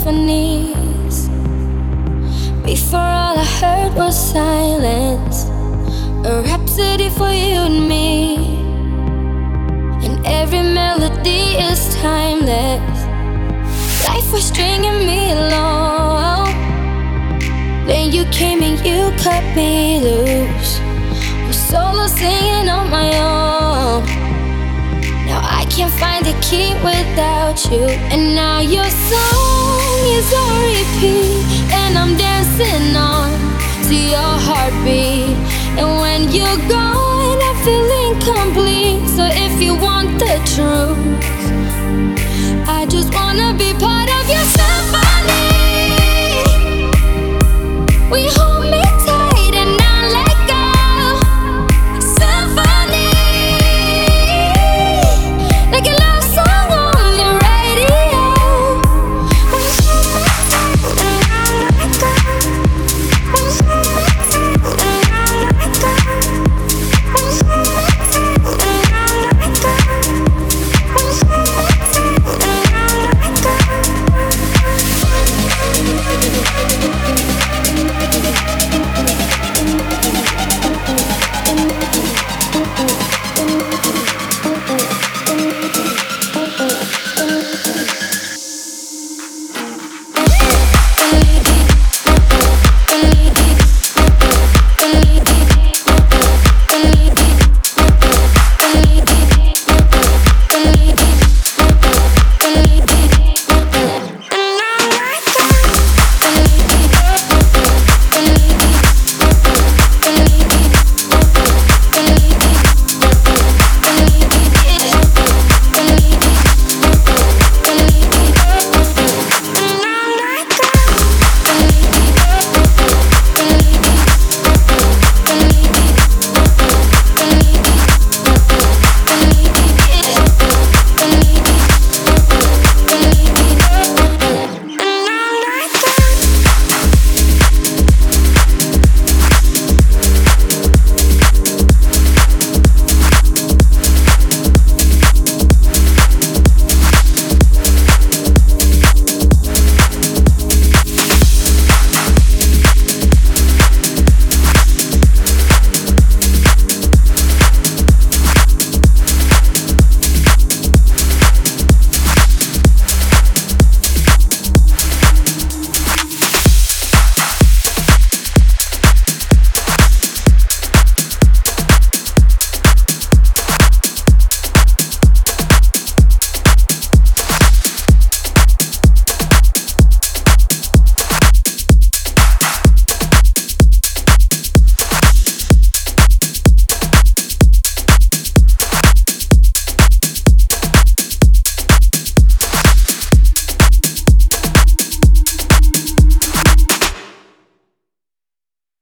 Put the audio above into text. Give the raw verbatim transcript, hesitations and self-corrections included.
symphonies. Before all I heard was silence, a rhapsody for you and me. And every melody is timeless. Life was stringing me along. Then you came and you cut me loose. Was solo singing on my own. Now I can't find the key without you. And now your song is on repeat, and I'm dancing on to your heartbeat. And when you're gone, I feel incomplete. So if you want the truth, I just wanna be